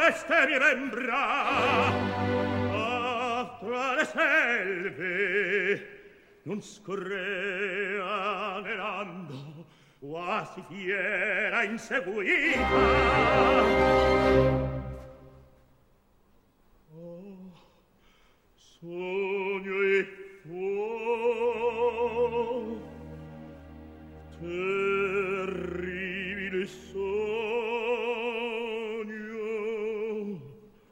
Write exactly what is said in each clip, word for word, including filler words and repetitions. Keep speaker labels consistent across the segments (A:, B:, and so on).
A: queste mie membra ah, tra le selve non scorrea anelando quasi fiera inseguita. Oh, sogno e fu terribile sogno.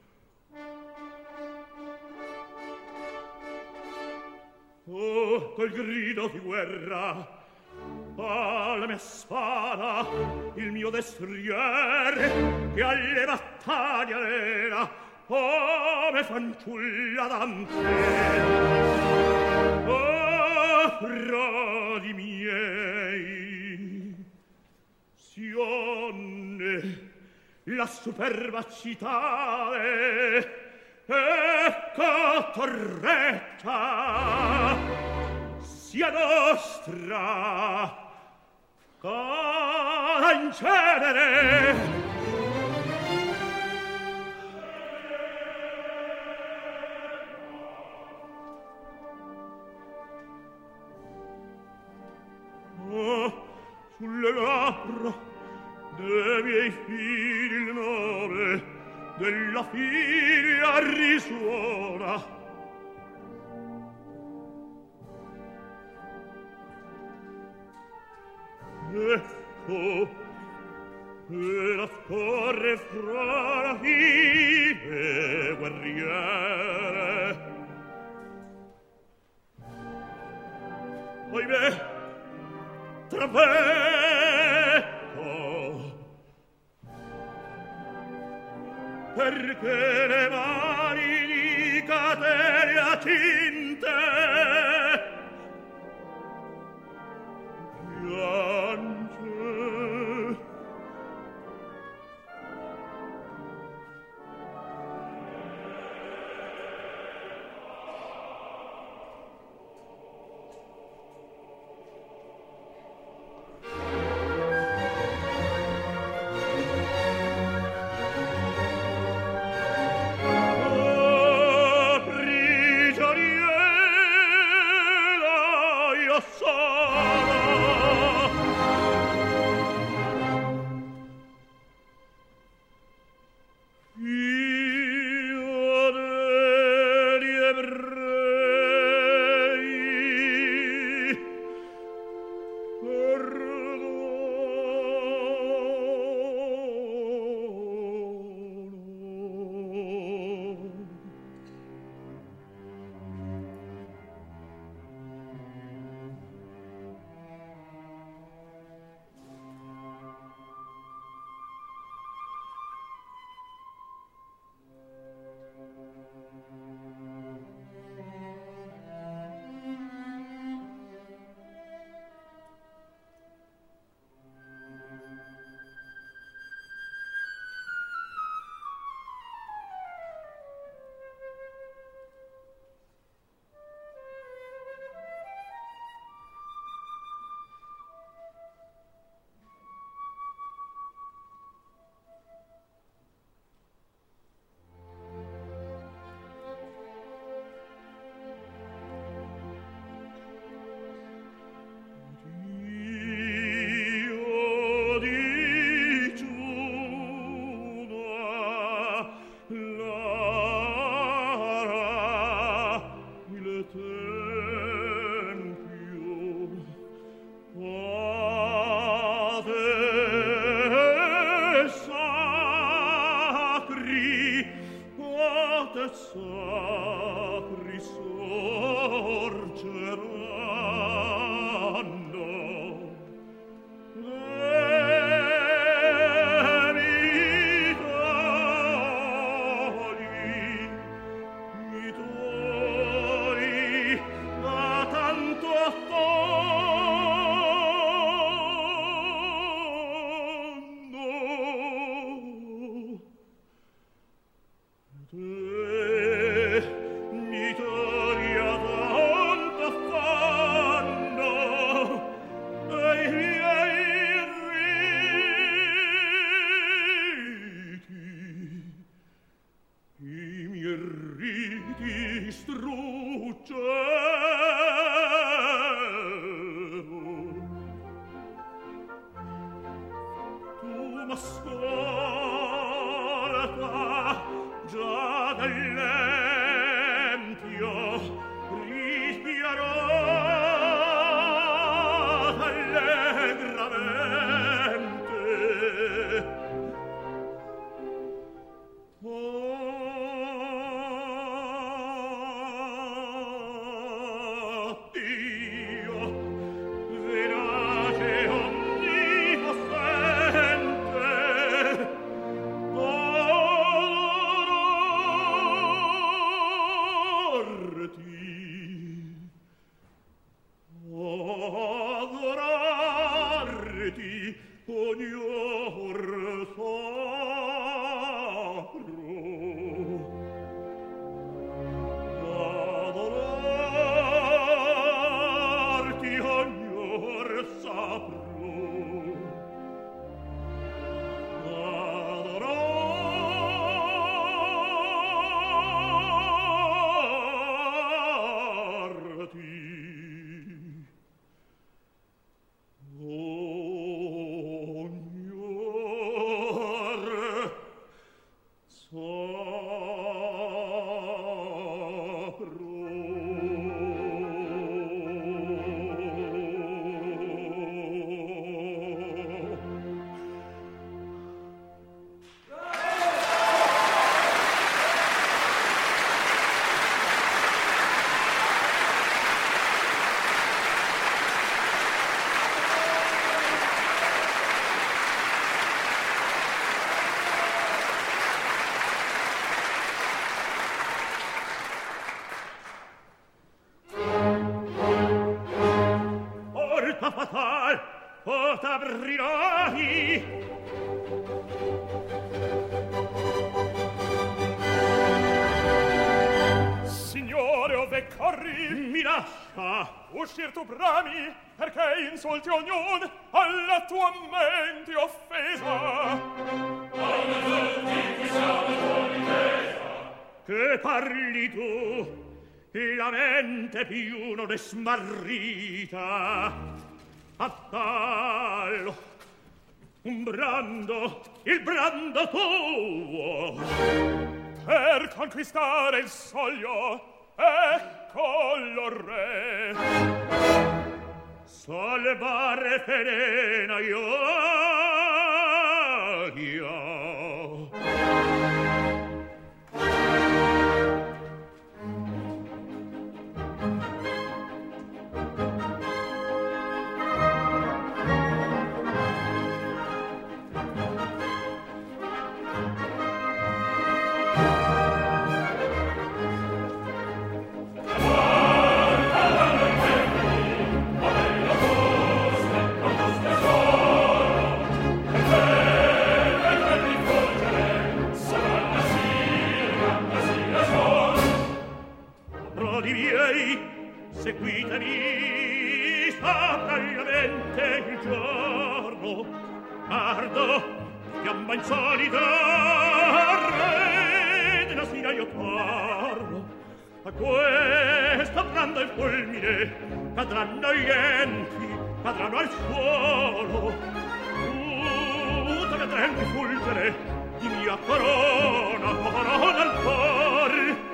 A: Oh, col grido di guerra alla mia spada il mio destriere che alle battaglie era come fanciulla dantella. Oh, frati miei, Sionne, la superba città ecco torretta sia nostra cara in cenere. Oh, sulle labbra dei miei figli il nome della figlia risuona. Ecco, e la scorre fra la fine guerriere. Oimè, trapecco, perché le mani di catene cinte piange. Oh, prigioniera io sono. Io degli ebrei perdono. Dio di Giuda, Lara, il tempio, Pater sacri, Pater sacri sorgeranno. Mi toria tanto Tu m'ascolta già dall'empio rispirò allegramente. Oh, Dio, verace onnipotente, adorarti, adorarti ogni or sacro. Adorarti ogni or saprò. Adorarti ogni or porta fatal, o t'aprirai.
B: Signore, ove corri?
A: Mi lascia.
B: Uscir tu brami, perché insulti ognuno alla tua mente offesa.
A: Che parli tu? La mente più non è smarrita. Attallo, un brando, il brando tuo.
B: Per conquistare il soglio, eccolo re.
A: Salvare Felena io, io. Brodi miei, seguitemi, sopra la mente il giorno, ardo, fiamma insolita, re della sera io torno. A questo brando il fulmine, cadranno gli enti, cadranno al suolo. Tutto vedrà il rifulgere di mia corona, corona al cor.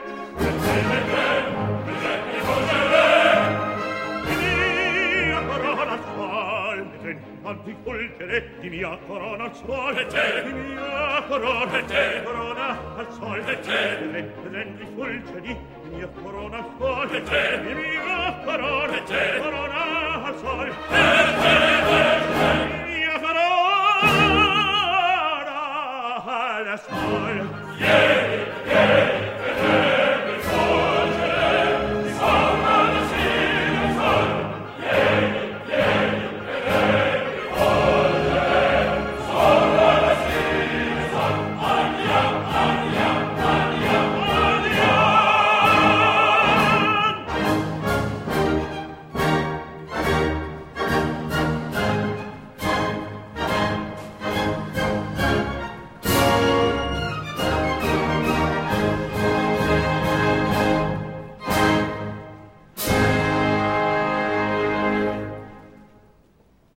A: Di fulgere di mia corona al sol, e te, di mia corona, e te, corona al sol, e te, rendi fulgere di mia corona al sol, e te, di mia corona, e te, corona al sol, e te,